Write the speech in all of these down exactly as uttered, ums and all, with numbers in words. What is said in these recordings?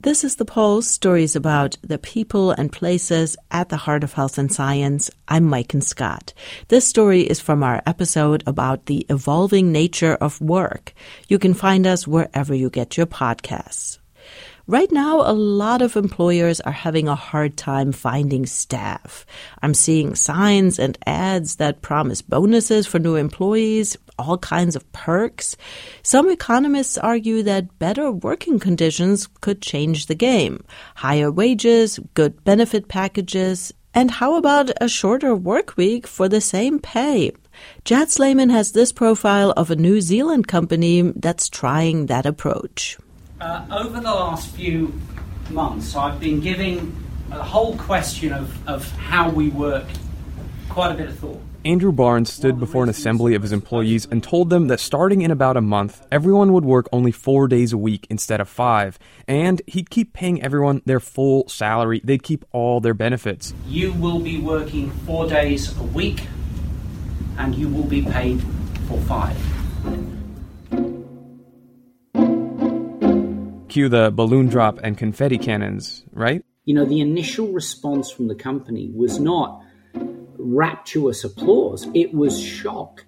This is The Pulse, stories about the people and places at the heart of health and science. I'm Maiken Scott. This story is from our episode about the evolving nature of work. You can find us wherever you get your podcasts. Right now, a lot of employers are having a hard time finding staff. I'm seeing signs and ads that promise bonuses for new employees, all kinds of perks. Some economists argue that better working conditions could change the game. Higher wages, good benefit packages, and how about a shorter work week for the same pay? Jad Slayman has this profile of a New Zealand company that's trying that approach. Uh, over the last few months, I've been giving a whole question of, of how we work quite a bit of thought. Andrew Barnes stood before an assembly of his employees and told them that starting in about a month, everyone would work only four days a week instead of five, and he'd keep paying everyone their full salary. They'd keep all their benefits. You will be working four days a week, and you will be paid for five. Cue the balloon drop and confetti cannons, right? You know, the initial response from the company was not rapturous applause. It was shock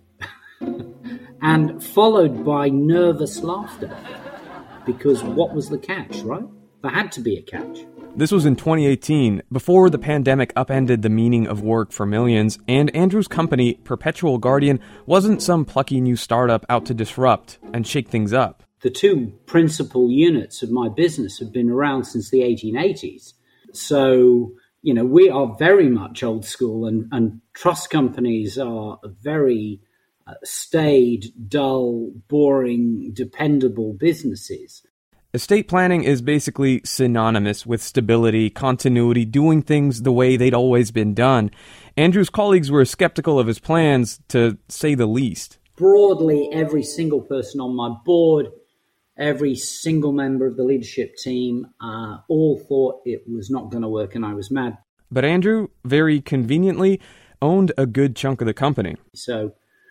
and followed by nervous laughter. Because what was the catch, right? There had to be a catch. This was in twenty eighteen, before the pandemic upended the meaning of work for millions, and Andrew's company, Perpetual Guardian, wasn't some plucky new startup out to disrupt and shake things up. The two principal units of my business have been around since the eighteen eighties. So, you know, we are very much old school, and, and trust companies are very uh, staid, dull, boring, dependable businesses. Estate planning is basically synonymous with stability, continuity, doing things the way they'd always been done. Andrew's colleagues were skeptical of his plans, to say the least. Broadly, every single person on my board, every single member of the leadership team, uh, all thought it was not going to work, and I was mad. But Andrew, very conveniently, owned a good chunk of the company. So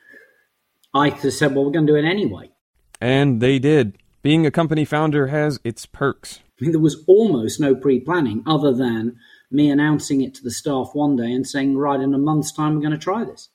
I said, well, we're going to do it anyway. And they did. Being a company founder has its perks. I mean, there was almost no pre-planning other than me announcing it to the staff one day and saying, right, in a month's time, we're going to try this.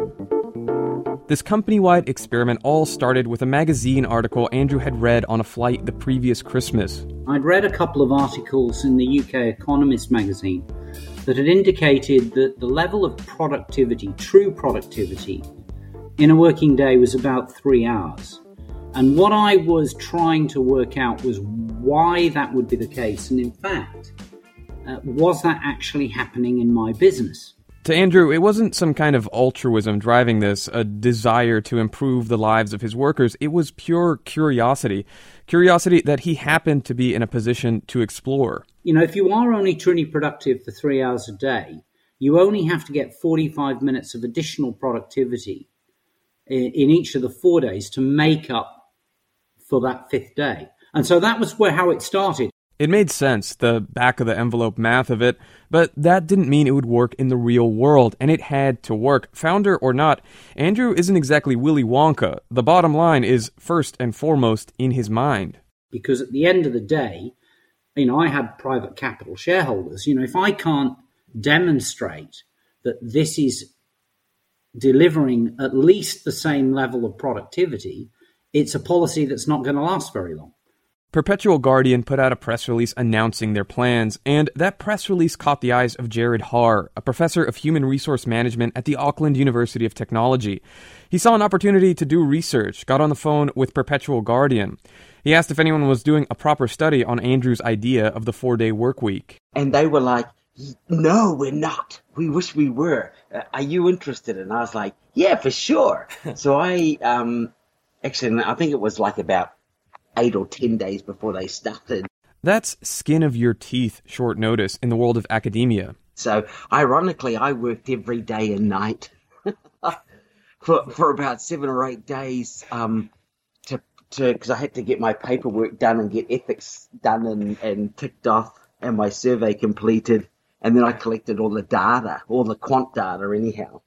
This company-wide experiment all started with a magazine article Andrew had read on a flight the previous Christmas. I'd read a couple of articles in the U K Economist magazine that had indicated that the level of productivity, true productivity, in a working day was about three hours. And what I was trying to work out was why that would be the case. And in fact, uh, was that actually happening in my business? To Andrew, it wasn't some kind of altruism driving this, a desire to improve the lives of his workers. It was pure curiosity. Curiosity that he happened to be in a position to explore. You know, if you are only truly productive for three hours a day, you only have to get forty-five minutes of additional productivity in, in each of the four days to make up for that fifth day. And so that was where how it started. It made sense, the back-of-the-envelope math of it, but that didn't mean it would work in the real world, and it had to work. Founder or not, Andrew isn't exactly Willy Wonka. The bottom line is first and foremost in his mind. Because at the end of the day, you know, I had private capital shareholders. You know, if I can't demonstrate that this is delivering at least the same level of productivity, it's a policy that's not going to last very long. Perpetual Guardian put out a press release announcing their plans, and that press release caught the eyes of Jared Haar, a professor of human resource management at the Auckland University of Technology. He saw an opportunity to do research, got on the phone with Perpetual Guardian. He asked if anyone was doing a proper study on Andrew's idea of the four-day work week. And they were like, no, we're not. We wish we were. Uh, are you interested? And I was like, yeah, for sure. So I, um, actually, I think it was like about eight or ten days before they started. That's skin of your teeth short notice in the world of academia. So, ironically, I worked every day and night for for about seven or eight days um, to to because I had to get my paperwork done and get ethics done and, and ticked off and my survey completed. And then I collected all the data, all the quant data anyhow.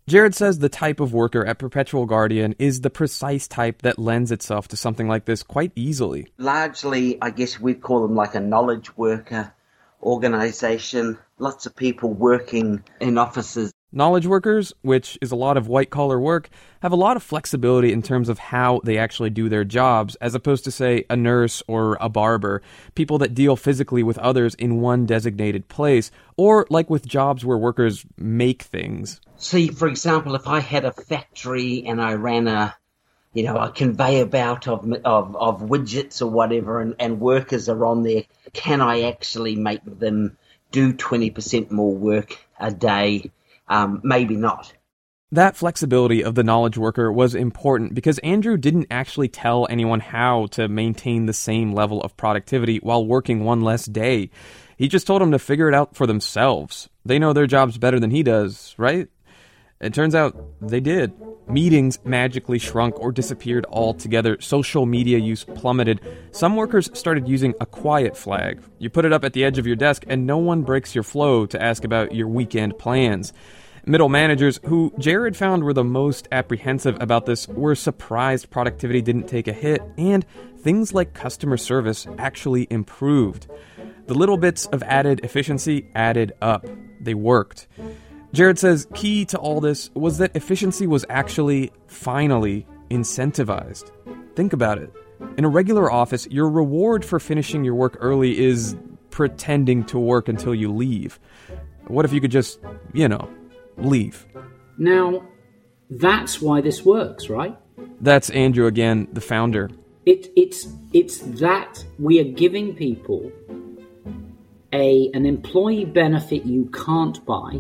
Jared says the type of worker at Perpetual Guardian is the precise type that lends itself to something like this quite easily. Largely, I guess we'd call them like a knowledge worker organization. Lots of people working in offices. Knowledge workers, which is a lot of white-collar work, have a lot of flexibility in terms of how they actually do their jobs, as opposed to, say, a nurse or a barber, people that deal physically with others in one designated place, or like with jobs where workers make things. See, for example, if I had a factory and I ran a, you know, a conveyor belt of of, of widgets or whatever, and, and workers are on there, can I actually make them do twenty percent more work a day? Um, maybe not. That flexibility of the knowledge worker was important because Andrew didn't actually tell anyone how to maintain the same level of productivity while working one less day. He just told them to figure it out for themselves. They know their jobs better than he does, right? It turns out they did. Meetings magically shrunk or disappeared altogether. Social media use plummeted. Some workers started using a quiet flag. You put it up at the edge of your desk and no one breaks your flow to ask about your weekend plans. Middle managers, who Jared found were the most apprehensive about this, were surprised productivity didn't take a hit, and things like customer service actually improved. The little bits of added efficiency added up. They worked. Jared says key to all this was that efficiency was actually, finally, incentivized. Think about it. In a regular office, your reward for finishing your work early is pretending to work until you leave. What if you could just, you know, leave? Now, that's why this works, right? That's Andrew again, the founder. It, it's it's that we are giving people a an employee benefit you can't buy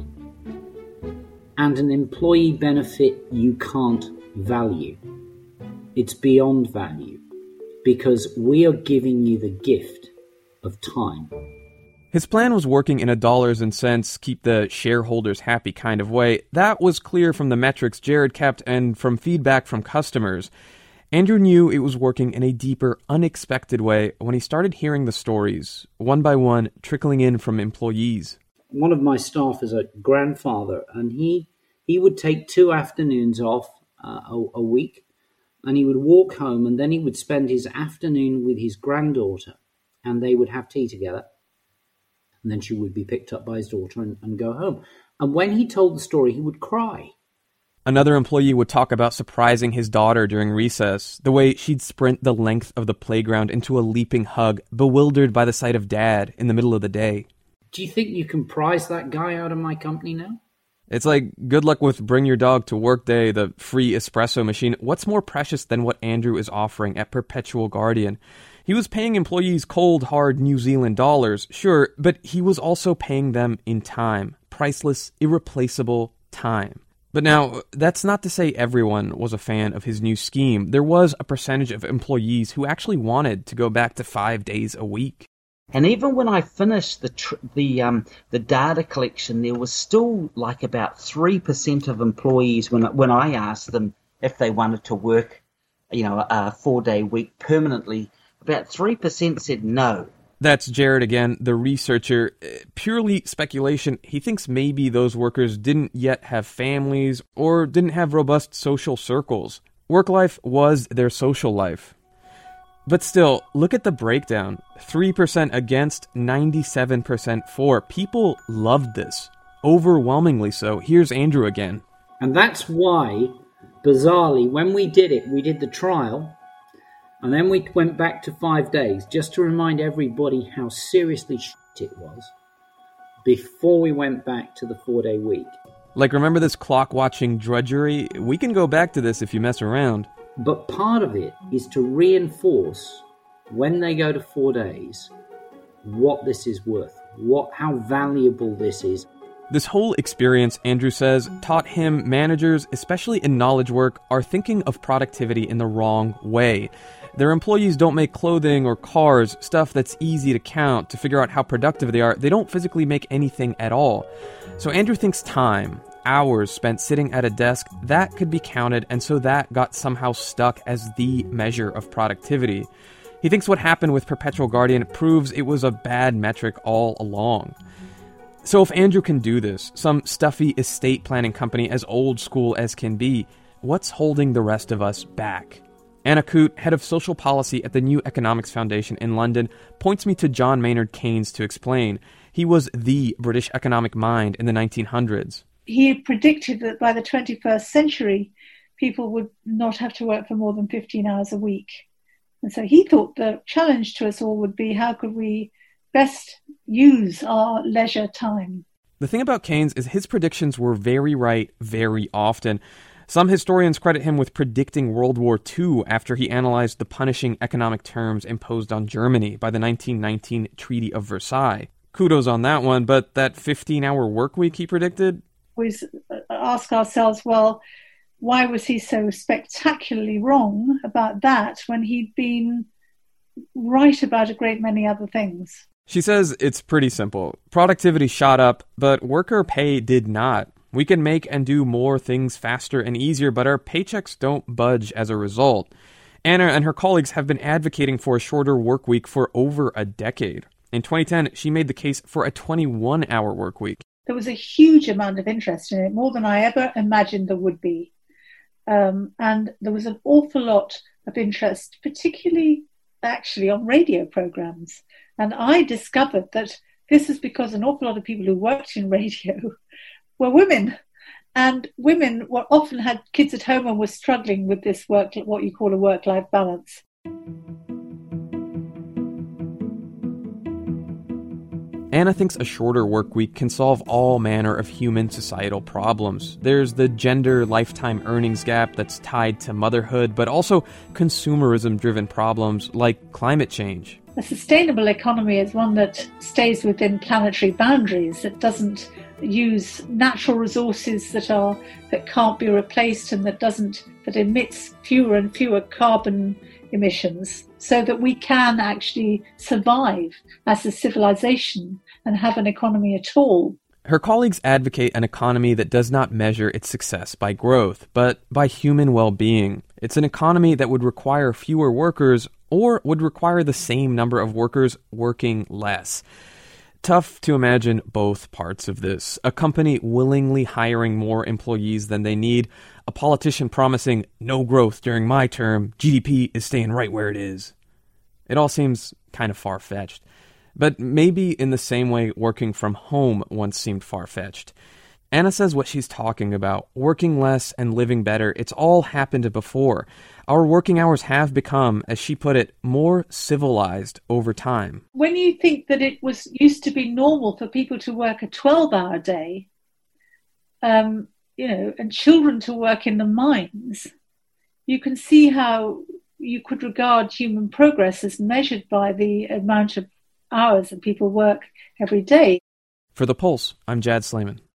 and an employee benefit you can't value. It's beyond value because we are giving you the gift of time. His plan was working in a dollars and cents, keep the shareholders happy kind of way. That was clear from the metrics Jared kept and from feedback from customers. Andrew knew it was working in a deeper, unexpected way when he started hearing the stories, one by one, trickling in from employees. One of my staff is a grandfather, and he he would take two afternoons off uh, a, a week, and he would walk home, and then he would spend his afternoon with his granddaughter, and they would have tea together. And then she would be picked up by his daughter and, and go home. And when he told the story, he would cry. Another employee would talk about surprising his daughter during recess, the way she'd sprint the length of the playground into a leaping hug, bewildered by the sight of Dad in the middle of the day. Do you think you can prize that guy out of my company now? It's like, good luck with Bring Your Dog to Work Day, the free espresso machine. What's more precious than what Andrew is offering at Perpetual Guardian? He was paying employees cold, hard New Zealand dollars, sure, but he was also paying them in time. Priceless, irreplaceable time. But now, that's not to say everyone was a fan of his new scheme. There was a percentage of employees who actually wanted to go back to five days a week. And even when I finished the tr- the um the data collection, there was still like about three percent of employees when when I asked them if they wanted to work, you know, a four day week permanently. About three percent said no. That's Jared again, the researcher. Purely speculation, he thinks maybe those workers didn't yet have families or didn't have robust social circles. Work life was their social life. But still, look at the breakdown. three percent against, ninety-seven percent for. People loved this. Overwhelmingly so. Here's Andrew again. And that's why, bizarrely, when we did it, we did the trial, and then we went back to five days, just to remind everybody how seriously shit it was, before we went back to the four-day week. Like, remember this clock-watching drudgery? We can go back to this if you mess around. But part of it is to reinforce, when they go to four days, what this is worth, what how valuable this is. This whole experience, Andrew says, taught him managers, especially in knowledge work, are thinking of productivity in the wrong way. Their employees don't make clothing or cars, stuff that's easy to count to figure out how productive they are. They don't physically make anything at all. So Andrew thinks time, hours spent sitting at a desk, that could be counted, and so that got somehow stuck as the measure of productivity. He thinks what happened with Perpetual Guardian proves it was a bad metric all along. So if Andrew can do this, some stuffy estate planning company as old school as can be, what's holding the rest of us back? Anna Coote, head of social policy at the New Economics Foundation in London, points me to John Maynard Keynes to explain. He was the British economic mind in the nineteen hundreds. He had predicted that by the twenty-first century, people would not have to work for more than fifteen hours a week. And so he thought the challenge to us all would be, how could we best use our leisure time? The thing about Keynes is his predictions were very right very often. Some historians credit him with predicting World War Two after he analyzed the punishing economic terms imposed on Germany by the nineteen nineteen Treaty of Versailles. Kudos on that one, but that fifteen-hour work week he predicted? We ask ourselves, well, why was he so spectacularly wrong about that when he'd been right about a great many other things? She says it's pretty simple. Productivity shot up, but worker pay did not. We can make and do more things faster and easier, but our paychecks don't budge as a result. Anna and her colleagues have been advocating for a shorter work week for over a decade. In twenty ten, she made the case for a twenty-one-hour work week. There was a huge amount of interest in it, more than I ever imagined there would be. Um, and there was an awful lot of interest, particularly actually on radio programs. And I discovered that this is because an awful lot of people who worked in radio were women. And women were often had kids at home and were struggling with this work, what you call a work-life balance. Anna thinks a shorter work week can solve all manner of human societal problems. There's the gender lifetime earnings gap that's tied to motherhood, but also consumerism-driven problems like climate change. A sustainable economy is one that stays within planetary boundaries, that doesn't use natural resources that are that can't be replaced, and that doesn't that emits fewer and fewer carbon emissions, so that we can actually survive as a civilization and have an economy at all. Her colleagues advocate an economy that does not measure its success by growth, but by human well-being. It's an economy that would require fewer workers or would require the same number of workers working less. Tough to imagine both parts of this. A company willingly hiring more employees than they need, a politician promising no growth during my term, G D P is staying right where it is. It all seems kind of far-fetched. But maybe in the same way working from home once seemed far-fetched. Anna says what she's talking about, working less and living better, it's all happened before. Our working hours have become, as she put it, more civilized over time. When you think that it was used to be normal for people to work a twelve-hour day, um, you know, and children to work in the mines, you can see how you could regard human progress as measured by the amount of hours that people work every day. For The Pulse, I'm Jad Slayman.